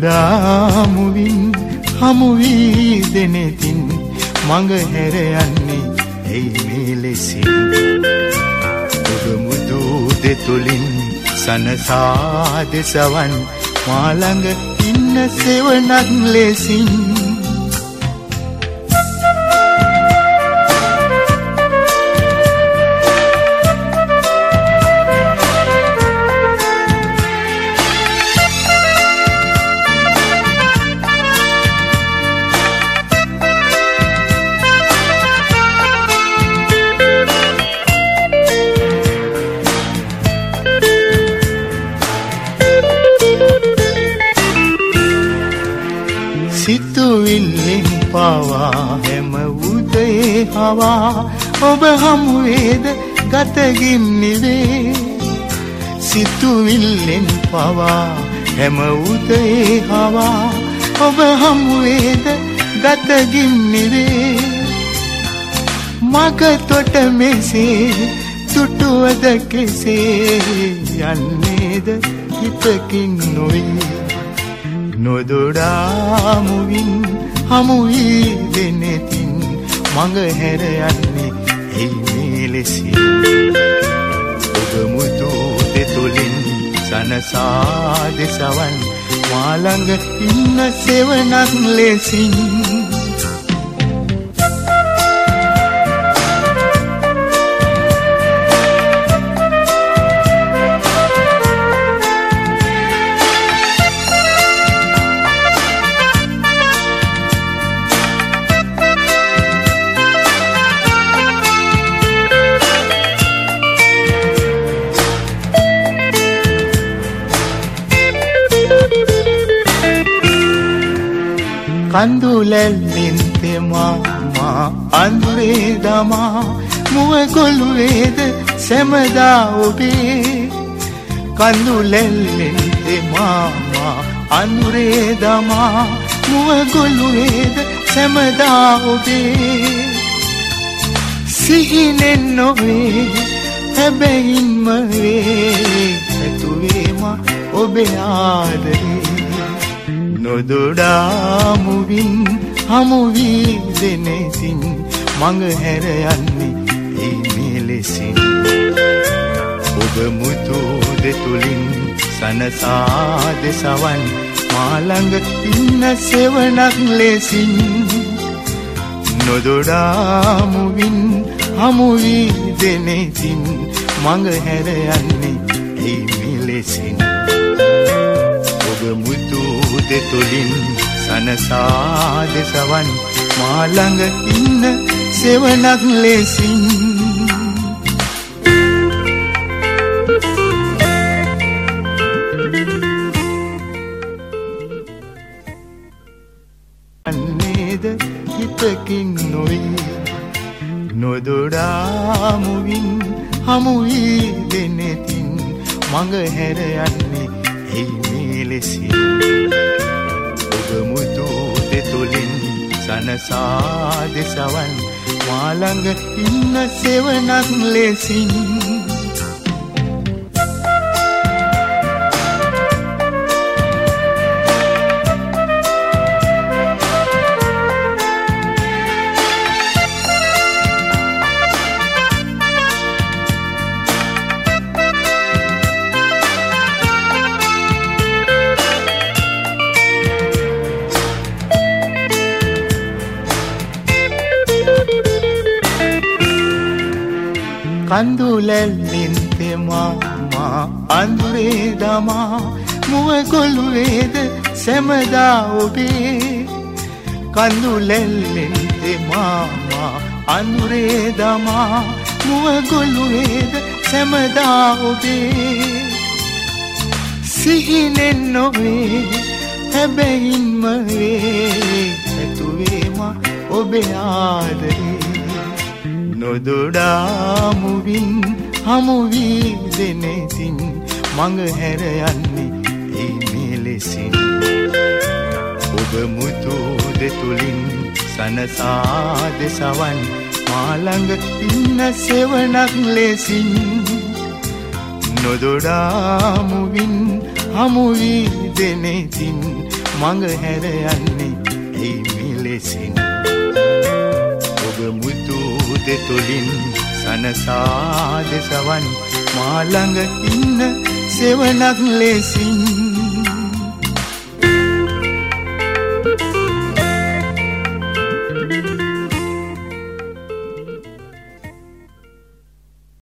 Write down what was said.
නොදොඩා මුවින් හමු වී දෙනෙතින් මඟ හැර යන්නේ ඇයි මේ ලෙසින් ඔබ මුදු දෙතුලින් සනසා දෙසවන් මා ළඟ ඉන්න සෙවණක් ලෙසින් සිතුවිල්ලෙන් පවා හැම උදේ හවා ඔබ හමුවේද ගතගින් නිවේ සිතුවිල්ලෙන් පවා හැම උදේ හවා ඔබ හමුවේද ගතගින් නිවේ මග තොට මෙසේ තුටුවද කෙසේ යන්නේද හිතකින් නොවේ නොදොඩා මුවින් හමු වී දෙනෙතින් මඟ හැර යන්නේ ඇයි මේ ලෙසින් ඔබ මුදු දෙතුලින් සනසා දෙසවන් මා ළඟ ඉන්න සෙවණක් ලෙසින් කඳුලැල්ලින් තෙමා අඳුරේ දමා මුව කොළුවේද සැමදා ඔබේ කඳුලැල්ලින් තෙමා අඳුරේ දමා මුව කොළුවේද සැමදා ඔබේ සිහිනෙන් නොවේ හැබැයින්ම වේ ඇතුවේම ඔබේ ආදරේ නොදොඩා මුවින් හමු වී දෙනෙතින් මඟ හැර යන්නේ ඇයි මේ ලෙසින් ඔබ මුතු දෙතුලින් සනසා දෙසවන් මා ළඟ ඉන්න සෙවණක් ලෙසින් නොදොඩා මුවින් හමු වී දෙනෙතින් මඟ හැර යන්නේ ඇයි මේ ලෙසින් ඔබ මුතු දෙතුලින් සනසා දෙසවන් මා ළඟ ඉන්න සෙවණක් ලෙසින් අන්නේද හිතකින් නොවේ නොදොඩා මුවින් හමු වී දෙනෙතින් මඟ හැර යන්නේ ඇයි මේ ලෙසින් ඔබ මුදු දෙතුලින් සනසා දෙසවන් මා ළඟ ඉන්න සෙවණක් ලෙසින් කඳුලැල්ලින් තෙමා අඳුරේ දමා මුව කොළුවේද සැමදා ඔබේ කඳුලැල්ලින් තෙමා අඳුරේ දමා මුව කොළුවේද සැමදා ඔබේ සිහිනෙන් නොවේ හැබැයින්ම වේ ඇතුවේම ඔබේ ආදරේ නොදොඩා මුවින් හමු වී දෙනෙතින් මඟ හැර යන්නේ ඇයි මේ ලෙසින් ඔබ මුතු දෙතුලින් සනසා දෙසවන් මා ළඟ ඉන්න සෙවණක් ලෙසින් නොදොඩා මුවින් හමු වී දෙනෙතින් මඟ හැර යන්නේ ඒ මෙලෙසින් ඔබ මුතු දෙතුලින් සනසා දෙසවන් මා ළඟ ඉන්න සෙවණක් ලෙසින්